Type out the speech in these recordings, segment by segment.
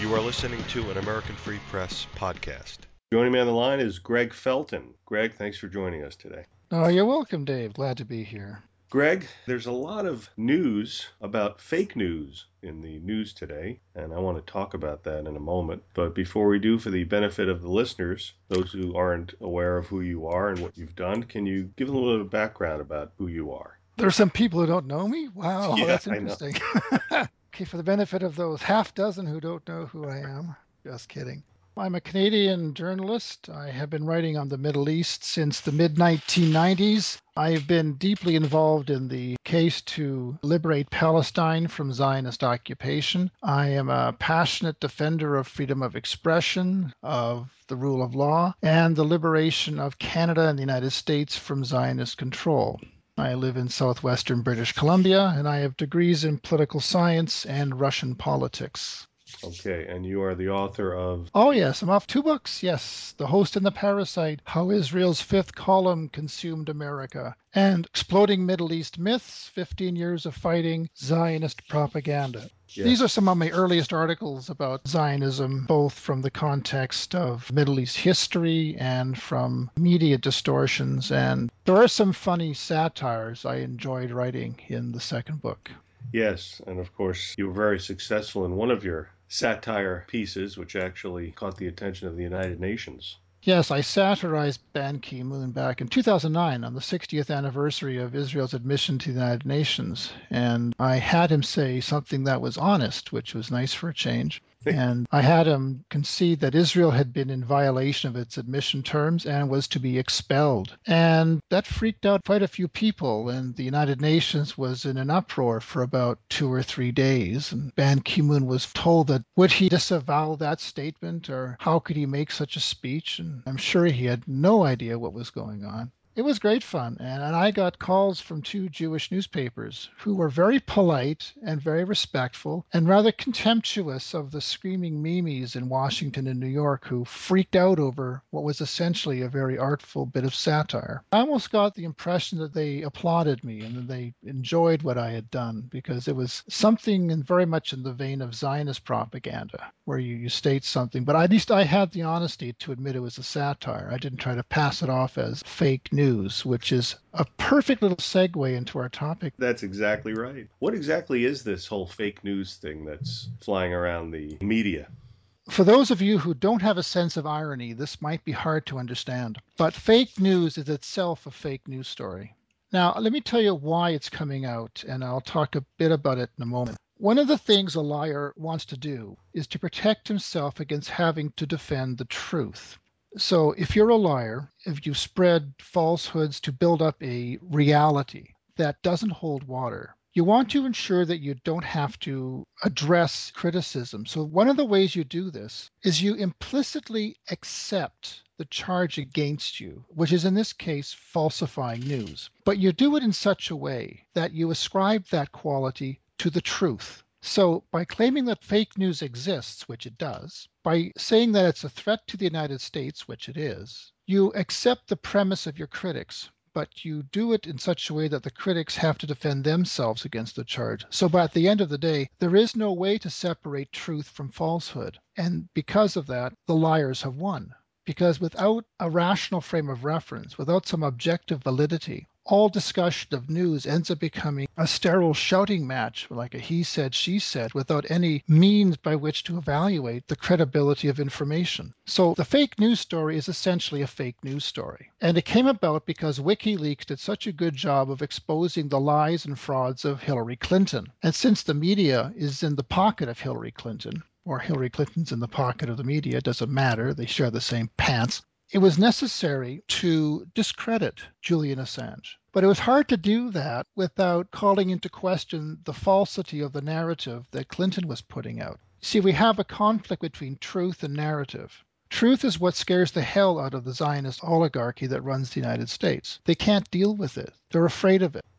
You are listening to an American Free Press podcast. Joining me on the line is Greg Felton. Greg, thanks for joining us today. Oh, you're welcome, Dave. Glad to be here. Greg, there's a lot of news about fake news in the news today, and I want to talk about that in a moment. But before we do, for the benefit of the listeners, those who aren't aware of who you are and what you've done, can you give a little bit of background about who you are? There are some people who don't know me? Wow, Yeah, that's I know. interesting. Okay, for the benefit of those half dozen who don't know who I am, just kidding. I'm a Canadian journalist. I have been writing on the Middle East since the mid-1990s. I've been deeply involved in the case to liberate Palestine from Zionist occupation. I am a passionate defender of freedom of expression, of the rule of law, and the liberation of Canada and the United States from Zionist control. I live in southwestern British Columbia, and I have degrees in political science and Russian politics. Okay, and you are the author of... Oh, yes, I'm off 2 books. Yes, The Host and the Parasite, How Israel's Fifth Column Consumed America, and Exploding Middle East Myths, 15 Years of Fighting Zionist Propaganda. These are some of my earliest articles about Zionism, both from the context of Middle East history and from media distortions. And there are some funny satires I enjoyed writing in the second book. Yes, and of course, you were very successful in one of your satire pieces, which actually caught the attention of the United Nations. Yes, I satirized Ban Ki-moon back in 2009 on the 60th anniversary of Israel's admission to the United Nations. And I had him say something that was honest, which was nice for a change. And I had him concede that Israel had been in violation of its admission terms and was to be expelled. And that freaked out quite a few people. And the United Nations was in an uproar for about 2 or 3 days. And Ban Ki-moon was told that would he disavow that statement, or how could he make such a speech? And I'm sure he had no idea what was going on. It was great fun, and I got calls from 2 Jewish newspapers who were very polite and very respectful and rather contemptuous of the screaming memes in Washington and New York who freaked out over what was essentially a very artful bit of satire. I almost got the impression that they applauded me and that they enjoyed what I had done, because it was something very much in the vein of Zionist propaganda, where you state something, but at least I had the honesty to admit it was a satire. I didn't try to pass it off as fake news, which is a perfect little segue into our topic. That's exactly right. What exactly is this whole fake news thing that's flying around the media? For those of you who don't have a sense of irony, this might be hard to understand, but fake news is itself a fake news story. Now, let me tell you why it's coming out, and I'll talk a bit about it in a moment. One of the things a liar wants to do is to protect himself against having to defend the truth. So if you're a liar, if you spread falsehoods to build up a reality that doesn't hold water, you want to ensure that you don't have to address criticism. So one of the ways you do this is you implicitly accept the charge against you, which is in this case falsifying news. But you do it in such a way that you ascribe that quality to the truth. So by claiming that fake news exists, which it does, by saying that it's a threat to the United States, which it is, you accept the premise of your critics, but you do it in such a way that the critics have to defend themselves against the charge. So by the end of the day, there is no way to separate truth from falsehood. And because of that, the liars have won. Because without a rational frame of reference, without some objective validity, all discussion of news ends up becoming a sterile shouting match, like a he said, she said, without any means by which to evaluate the credibility of information. So the fake news story is essentially a fake news story. And it came about because WikiLeaks did such a good job of exposing the lies and frauds of Hillary Clinton. And since the media is in the pocket of Hillary Clinton, or Hillary Clinton's in the pocket of the media, it doesn't matter, they share the same pants, it was necessary to discredit Julian Assange. But it was hard to do that without calling into question the falsity of the narrative that Clinton was putting out. See, we have a conflict between truth and narrative. Truth is what scares the hell out of the Zionist oligarchy that runs the United States. They can't deal with it. They're afraid of it.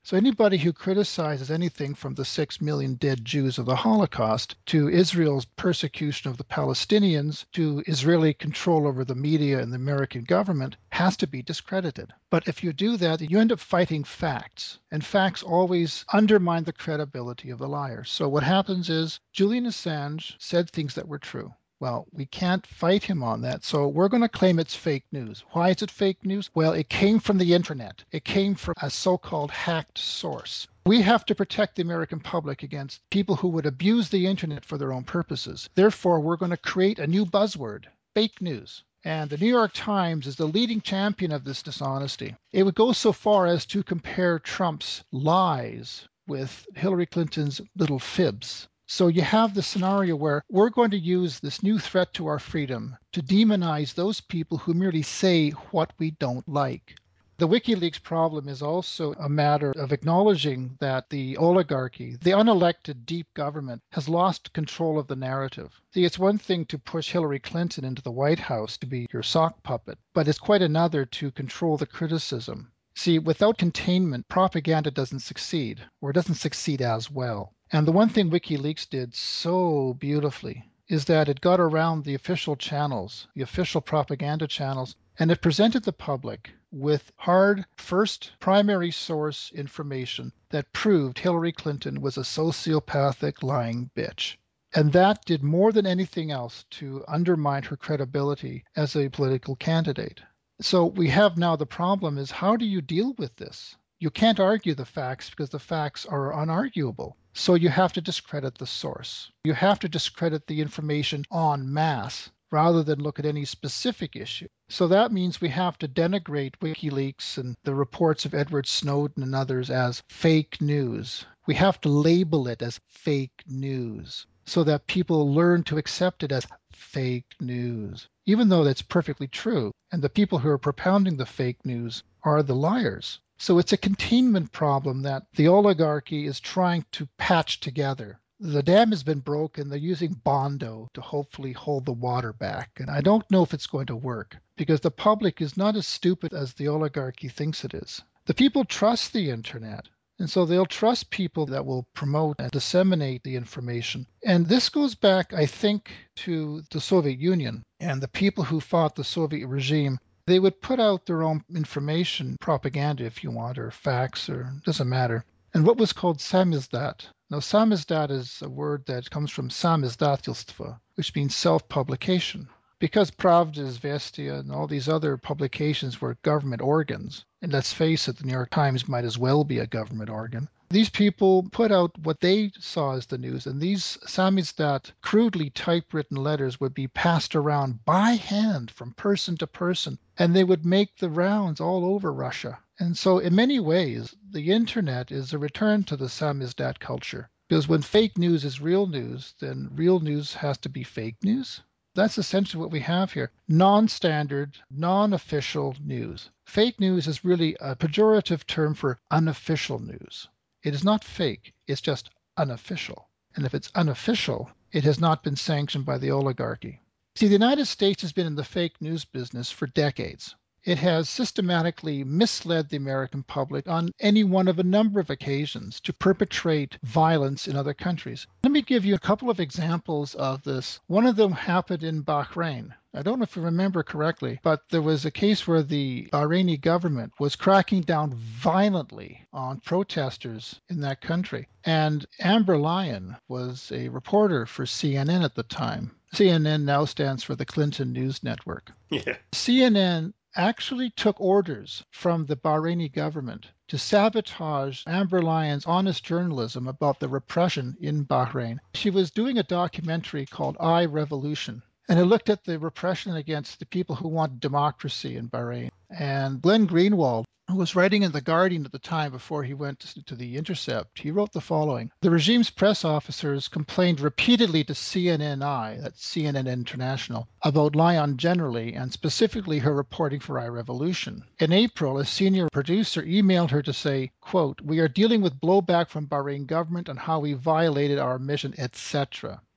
So anybody who criticizes anything from the 6 million dead Jews of the Holocaust to Israel's persecution of the Palestinians to Israeli control over the media and the American government has to be discredited. But if you do that, you end up fighting facts, and facts always undermine the credibility of the liar. So what happens is Julian Assange said things that were true. Well, we can't fight him on that, so we're going to claim it's fake news. Why is it fake news? Well, it came from the internet. It came from a so-called hacked source. We have to protect the American public against people who would abuse the internet for their own purposes. Therefore, we're going to create a new buzzword, fake news. And the New York Times is the leading champion of this dishonesty. It would go so far as to compare Trump's lies with Hillary Clinton's little fibs. So you have the scenario where we're going to use this new threat to our freedom to demonize those people who merely say what we don't like. The WikiLeaks problem is also a matter of acknowledging that the oligarchy, the unelected deep government, has lost control of the narrative. See, it's one thing to push Hillary Clinton into the White House to be your sock puppet, but it's quite another to control the criticism. See, without containment, propaganda doesn't succeed, or it doesn't succeed as well. And the one thing WikiLeaks did so beautifully is that it got around the official channels, the official propaganda channels, and it presented the public with hard first primary source information that proved Hillary Clinton was a sociopathic lying bitch. And that did more than anything else to undermine her credibility as a political candidate. So we have now the problem is how do you deal with this? You can't argue the facts because the facts are unarguable. So you have to discredit the source. You have to discredit the information en masse rather than look at any specific issue. So that means we have to denigrate WikiLeaks and the reports of Edward Snowden and others as fake news. We have to label it as fake news so that people learn to accept it as fake news, even though that's perfectly true. And the people who are propounding the fake news are the liars. So it's a containment problem that the oligarchy is trying to patch together. The dam has been broken. They're using Bondo to hopefully hold the water back. And I don't know if it's going to work because the public is not as stupid as the oligarchy thinks it is. The people trust the internet. And so they'll trust people that will promote and disseminate the information. And this goes back, I think, to the Soviet Union and the people who fought the Soviet regime. They would put out their own information, propaganda if you want, or facts, or doesn't matter. And what was called samizdat. Now, samizdat is a word that comes from samizdatelstvo, which means self-publication. Because Pravda, Izvestia, and all these other publications were government organs, and let's face it, the New York Times might as well be a government organ, these people put out what they saw as the news, and these samizdat, crudely typewritten letters would be passed around by hand from person to person, and they would make the rounds all over Russia. And so in many ways, the internet is a return to the samizdat culture. Because when fake news is real news, then real news has to be fake news. That's essentially what we have here. Non-standard, non-official news. Fake news is really a pejorative term for unofficial news. It is not fake, it's just unofficial. And if it's unofficial, it has not been sanctioned by the oligarchy. See, the United States has been in the fake news business for decades. It has systematically misled the American public on any one of a number of occasions to perpetrate violence in other countries. Let me give you a couple of examples of this. One of them happened in Bahrain. I don't know if you remember correctly, but there was a case where the Bahraini government was cracking down violently on protesters in that country. And Amber Lyon was a reporter for CNN at the time. CNN now stands for the Clinton News Network. Yeah. CNN actually took orders from the Bahraini government to sabotage Amber Lyon's honest journalism about the repression in Bahrain. She was doing a documentary called I, Revolution, and it looked at the repression against the people who want democracy in Bahrain. And Glenn Greenwald, who was writing in The Guardian at the time before he went to The Intercept, he wrote the following. The regime's press officers complained repeatedly to CNNI, that's CNN International, about Lyon generally and specifically her reporting for iRevolution. In April, a senior producer emailed her to say, quote, "We are dealing with blowback from Bahrain government on how we violated our mission, etc."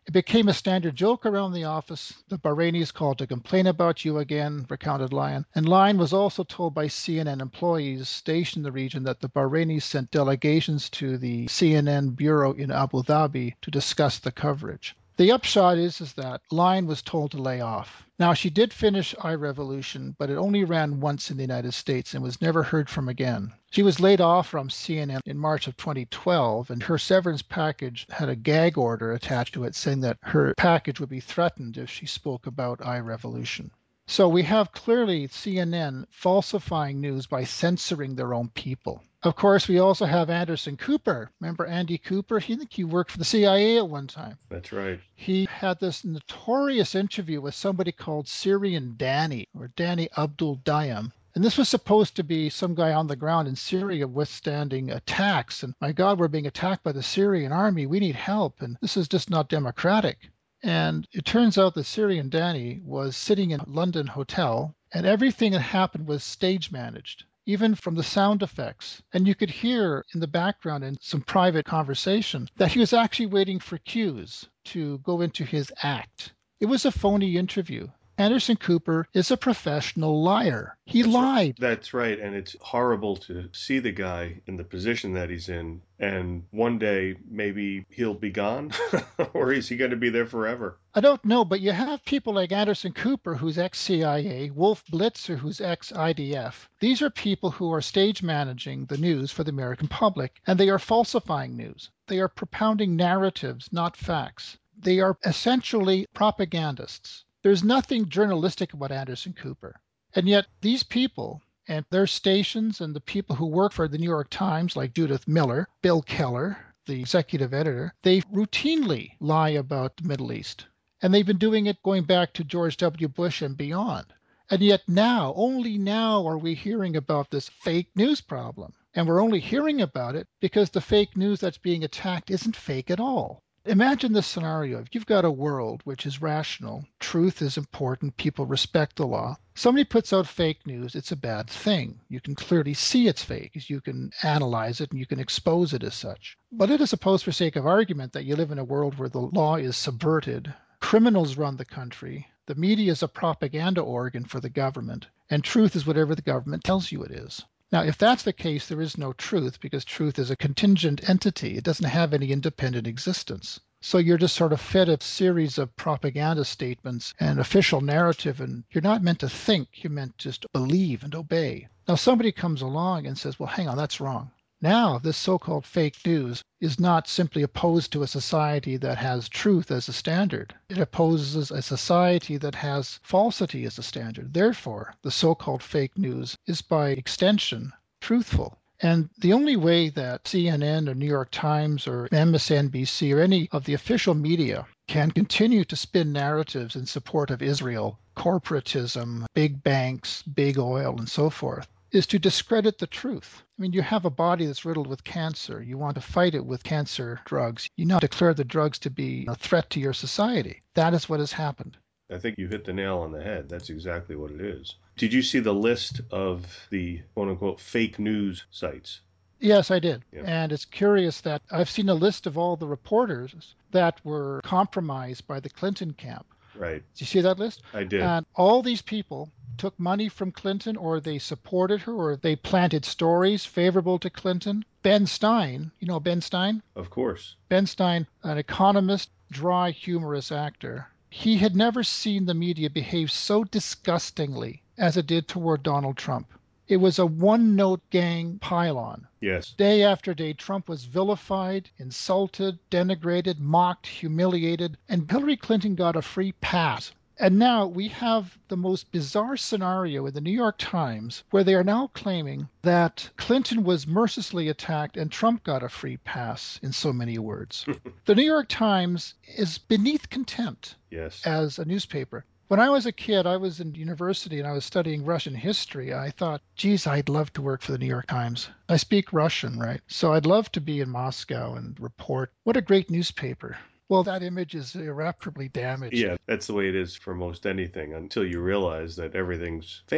It became a standard joke around the office. The Bahrainis called to complain about you again, recounted Lyon. And Lyon was also told by CNN employees stationed in the region that the Bahrainis sent delegations to the CNN bureau in Abu Dhabi to discuss the coverage. The upshot is that Lyon was told to lay off. Now, she did finish iRevolution, but it only ran once in the United States and was never heard from again. She was laid off from CNN in March of 2012, and her severance package had a gag order attached to it saying that her package would be threatened if she spoke about iRevolution. So we have clearly CNN falsifying news by censoring their own people. Of course, we also have Anderson Cooper. Remember Andy Cooper? I think he worked for the CIA at one time. That's right. He had this notorious interview with somebody called Syrian Danny, or Danny Abdul Dayam. And this was supposed to be some guy on the ground in Syria withstanding attacks. And my God, we're being attacked by the Syrian army. We need help. And this is just not democratic. And it turns out that Syrian Danny was sitting in a London hotel, and everything that happened was stage managed, even from the sound effects. And you could hear in the background in some private conversation that he was actually waiting for cues to go into his act. It was a phony interview. Anderson Cooper is a professional liar. He lied. That's right. And it's horrible to see the guy in the position that he's in. And one day, maybe he'll be gone, or is he going to be there forever? I don't know, but you have people like Anderson Cooper, who's ex-CIA, Wolf Blitzer, who's ex-IDF. These are people who are stage managing the news for the American public, and they are falsifying news. They are propounding narratives, not facts. They are essentially propagandists. There's nothing journalistic about Anderson Cooper. And yet these people and their stations and the people who work for the New York Times, like Judith Miller, Bill Keller, the executive editor, they routinely lie about the Middle East. And they've been doing it going back to George W. Bush and beyond. And yet now, only now are we hearing about this fake news problem. And we're only hearing about it because the fake news that's being attacked isn't fake at all. Imagine this scenario. If you've got a world which is rational, truth is important, people respect the law. Somebody puts out fake news, it's a bad thing. You can clearly see it's fake. You can analyze it and you can expose it as such. But let us suppose, for sake of argument, that you live in a world where the law is subverted, criminals run the country, the media is a propaganda organ for the government, and truth is whatever the government tells you it is. Now, if that's the case, there is no truth because truth is a contingent entity. It doesn't have any independent existence. So you're just sort of fed a series of propaganda statements and official narrative, and you're not meant to think. You're meant to just believe and obey. Now, somebody comes along and says, well, hang on, that's wrong. Now, this so-called fake news is not simply opposed to a society that has truth as a standard. It opposes a society that has falsity as a standard. Therefore, the so-called fake news is by extension truthful. And the only way that CNN or New York Times or MSNBC or any of the official media can continue to spin narratives in support of Israel, corporatism, big banks, big oil, and so forth, is to discredit the truth. I mean, you have a body that's riddled with cancer. You want to fight it with cancer drugs. You now declare the drugs to be a threat to your society. That is what has happened. I think you hit the nail on the head. That's exactly what it is. Did you see the list of the quote-unquote fake news sites? Yes, I did. Yeah. And it's curious that I've seen a list of all the reporters that were compromised by the Clinton camp. Right. Did you see that list? I did. And all these people took money from Clinton, or they supported her, or they planted stories favorable to Clinton. Ben Stein, you know Ben Stein? Of course. Ben Stein, an economist, dry, humorous actor. He had never seen the media behave so disgustingly as it did toward Donald Trump. It was a one-note gang pile-on. Yes. Day after day, Trump was vilified, insulted, denigrated, mocked, humiliated, and Hillary Clinton got a free pass. And now we have the most bizarre scenario in the New York Times where they are now claiming that Clinton was mercilessly attacked and Trump got a free pass, in so many words. The New York Times is beneath contempt Yes. as a newspaper. When I was a kid, I was in university and I was studying Russian history. I thought, geez, I'd love to work for the New York Times. I speak Russian, right? So I'd love to be in Moscow and report. What a great newspaper. Well, that image is irreparably damaged. Yeah, that's the way it is for most anything until you realize that everything's fake.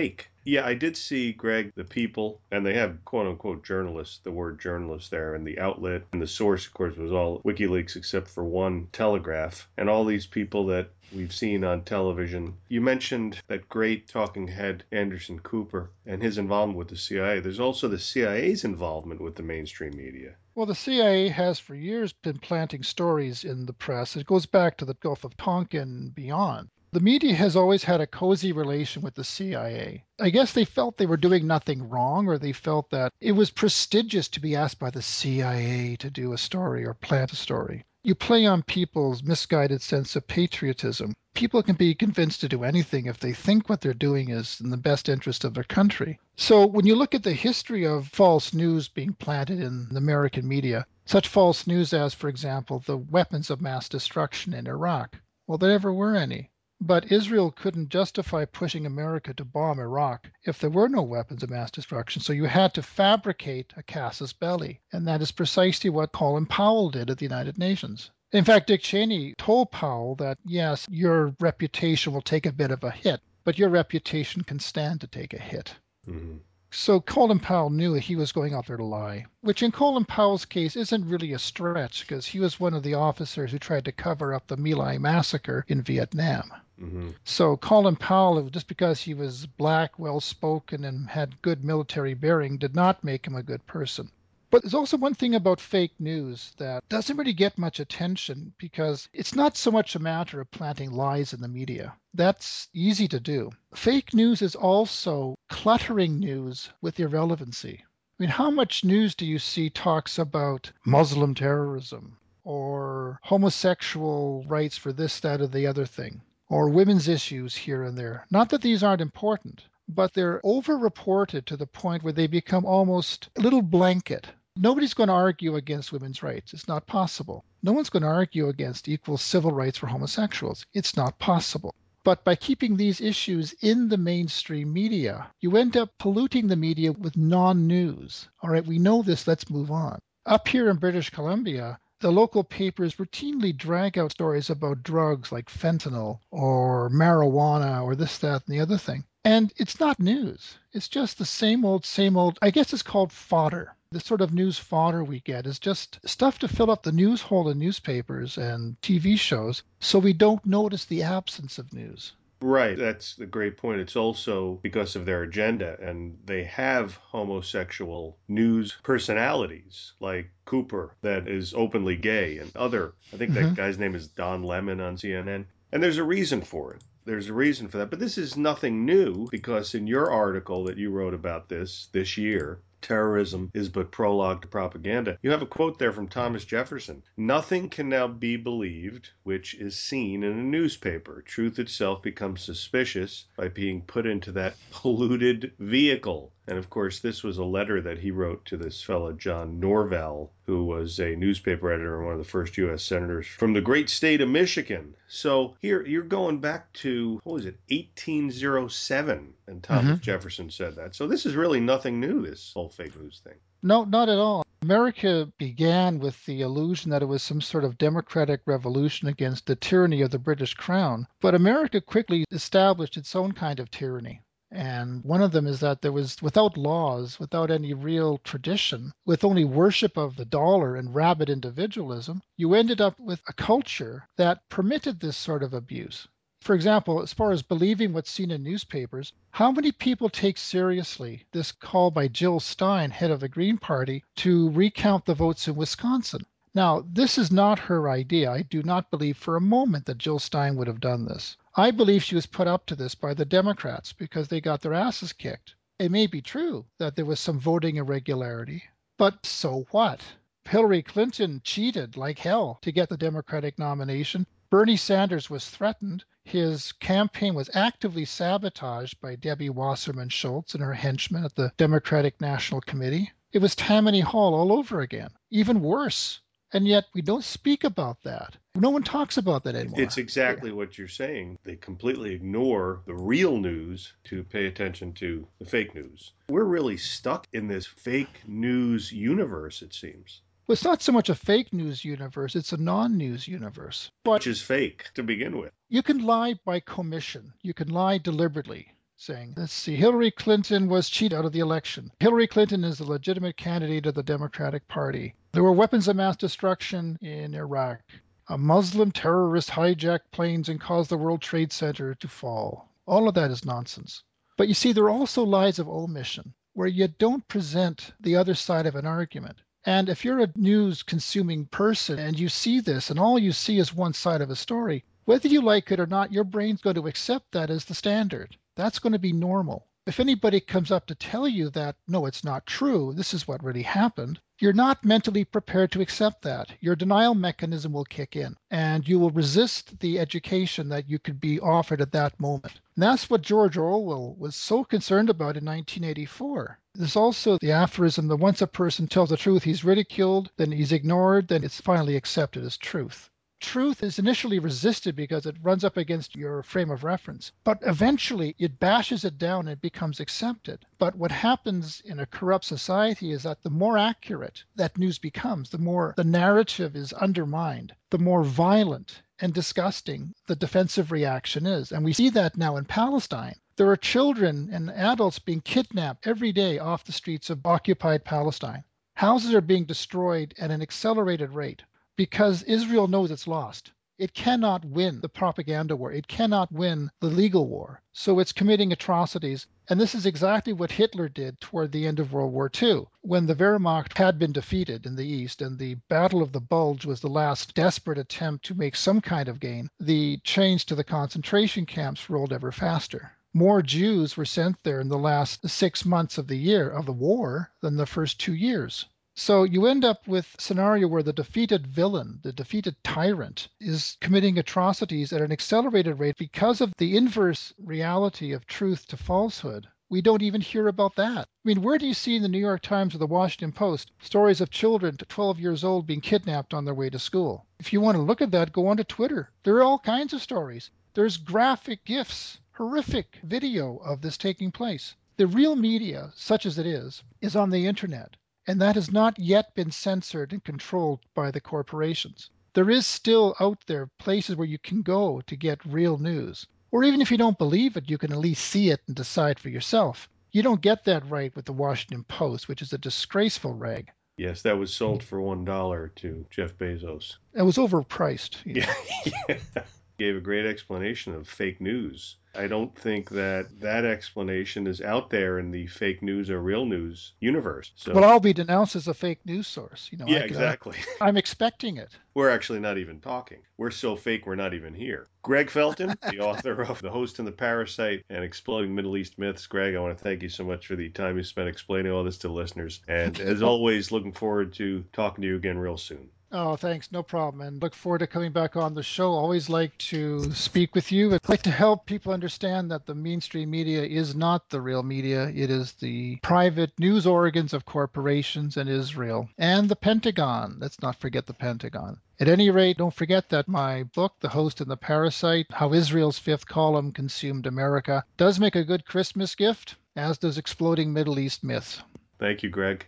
Yeah, I did see, Greg, the People, and they have quote unquote journalists, the word journalist there, and the outlet. And the source, of course, was all WikiLeaks except for one, Telegraph. And all these people that we've seen on television. You mentioned that great talking head, Anderson Cooper, and his involvement with the CIA. There's also the CIA's involvement with the mainstream media. Well, the CIA has for years been planting stories in the press. It goes back to the Gulf of Tonkin and beyond. The media has always had a cozy relation with the CIA. I guess they felt they were doing nothing wrong, or they felt that it was prestigious to be asked by the CIA to do a story or plant a story. You play on people's misguided sense of patriotism. People can be convinced to do anything if they think what they're doing is in the best interest of their country. So when you look at the history of false news being planted in the American media, such false news as, for example, the weapons of mass destruction in Iraq, well, there never were any. But Israel couldn't justify pushing America to bomb Iraq if there were no weapons of mass destruction. So you had to fabricate a casus belli. And that is precisely what Colin Powell did at the United Nations. In fact, Dick Cheney told Powell that, yes, your reputation will take a bit of a hit, but your reputation can stand to take a hit. Mm-hmm. So Colin Powell knew he was going out there to lie, which in Colin Powell's case isn't really a stretch because he was one of the officers who tried to cover up the My Lai massacre in Vietnam. Mm-hmm. So Colin Powell, just because he was black, well-spoken, and had good military bearing, did not make him a good person. But there's also one thing about fake news that doesn't really get much attention because it's not so much a matter of planting lies in the media. That's easy to do. Fake news is also cluttering news with irrelevancy. I mean, how much news do you see talks about Muslim terrorism or homosexual rights for this, that, or the other thing, or women's issues here and there? Not that these aren't important, but they're over-reported to the point where they become almost a little blanket. Nobody's going to argue against women's rights. It's not possible. No one's going to argue against equal civil rights for homosexuals. It's not possible. But by keeping these issues in the mainstream media, you end up polluting the media with non-news. All right, we know this, let's move on. Up here in British Columbia, the local papers routinely drag out stories about drugs like fentanyl or marijuana or this, that, and the other thing. And it's not news. It's just the same old, I guess it's called fodder. The sort of news fodder we get is just stuff to fill up the news hole in newspapers and TV shows so we don't notice the absence of news. Right, that's the great point. It's also because of their agenda, and they have homosexual news personalities like Cooper, that is openly gay, and other. I think that guy's name is Don Lemon on CNN. And there's a reason for it. There's a reason for that. But this is nothing new because in your article that you wrote about this year, Terrorism is but prologue to propaganda. You have a quote there from Thomas Jefferson. Nothing can now be believed which is seen in a newspaper. Truth itself becomes suspicious by being put into that polluted vehicle. And of course, this was a letter that he wrote to this fellow, John Norvell, who was a newspaper editor and one of the first U.S. senators from the great state of Michigan. So here you're going back to, 1807, and Thomas Jefferson said that. So this is really nothing new, this whole fake news thing. No, not at all. America began with the illusion that it was some sort of democratic revolution against the tyranny of the British Crown. But America quickly established its own kind of tyranny. And one of them is that there was, without laws, without any real tradition, with only worship of the dollar and rabid individualism, you ended up with a culture that permitted this sort of abuse. For example, as far as believing what's seen in newspapers, how many people take seriously this call by Jill Stein, head of the Green Party, to recount the votes in Wisconsin? Now, this is not her idea. I do not believe for a moment that Jill Stein would have done this. I believe she was put up to this by the Democrats because they got their asses kicked. It may be true that there was some voting irregularity, but so what? Hillary Clinton cheated like hell to get the Democratic nomination. Bernie Sanders was threatened. His campaign was actively sabotaged by Debbie Wasserman Schultz and her henchmen at the Democratic National Committee. It was Tammany Hall all over again, even worse. And yet we don't speak about that. No one talks about that anymore. It's exactly what you're saying. They completely ignore the real news to pay attention to the fake news. We're really stuck in this fake news universe, it seems. Well, it's not so much a fake news universe, it's a non-news universe. Which is fake to begin with. You can lie by commission. You can lie deliberately. saying, let's see, Hillary Clinton was cheated out of the election. Hillary Clinton is a legitimate candidate of the Democratic Party. There were weapons of mass destruction in Iraq. A Muslim terrorist hijacked planes and caused the World Trade Center to fall. All of that is nonsense. But you see, there are also lies of omission, where you don't present the other side of an argument. And if you're a news consuming person and you see this and all you see is one side of a story, whether you like it or not, your brain's going to accept that as the standard. That's going to be normal. If anybody comes up to tell you that, no, it's not true, this is what really happened, you're not mentally prepared to accept that. Your denial mechanism will kick in, and you will resist the education that you could be offered at that moment. And that's what George Orwell was so concerned about in 1984. There's also the aphorism that once a person tells the truth, he's ridiculed, then he's ignored, then it's finally accepted as truth. Truth is initially resisted because it runs up against your frame of reference, but eventually it bashes it down and it becomes accepted. But what happens in a corrupt society is that the more accurate that news becomes, the more the narrative is undermined, the more violent and disgusting the defensive reaction is. And we see that now in Palestine. There are children and adults being kidnapped every day off the streets of occupied Palestine. Houses are being destroyed at an accelerated rate, because Israel knows it's lost. It cannot win the propaganda war. It cannot win the legal war. So it's committing atrocities. And this is exactly what Hitler did toward the end of World War II, when the Wehrmacht had been defeated in the East and the Battle of the Bulge was the last desperate attempt to make some kind of gain. The chains to the concentration camps rolled ever faster. More Jews were sent there in the last 6 months of the year of the war than the first 2 years. So you end up with a scenario where the defeated villain, the defeated tyrant, is committing atrocities at an accelerated rate because of the inverse reality of truth to falsehood. We don't even hear about that. I mean, where do you see in the New York Times or the Washington Post stories of children to 12 years old being kidnapped on their way to school? If you want to look at that, go onto Twitter. There are all kinds of stories. There's graphic GIFs, horrific video of this taking place. The real media, such as it is on the internet. And that has not yet been censored and controlled by the corporations. There is still out there places where you can go to get real news. Or even if you don't believe it, you can at least see it and decide for yourself. You don't get that right with the Washington Post, which is a disgraceful rag. Yes, that was sold for $1 to Jeff Bezos. It was overpriced. Yeah. Gave a great explanation of fake news. I don't think that explanation is out there in the fake news or real news universe. So, well, I'll be denounced as a fake news source. Yeah, exactly. I'm expecting it. We're actually not even talking. We're so fake we're not even here. Greg Felton, the author of The Host and the Parasite and Exploding Middle East Myths. Greg, I want to thank you so much for the time you spent explaining all this to listeners. And as always, looking forward to talking to you again real soon. Oh, thanks. No problem. And look forward to coming back on the show. Always like to speak with you. I'd like to help people understand that the mainstream media is not the real media. It is the private news organs of corporations in Israel and the Pentagon. Let's not forget the Pentagon. At any rate, don't forget that my book, The Host and the Parasite, How Israel's Fifth Column Consumed America, does make a good Christmas gift, as does Exploding Middle East Myths. Thank you, Greg.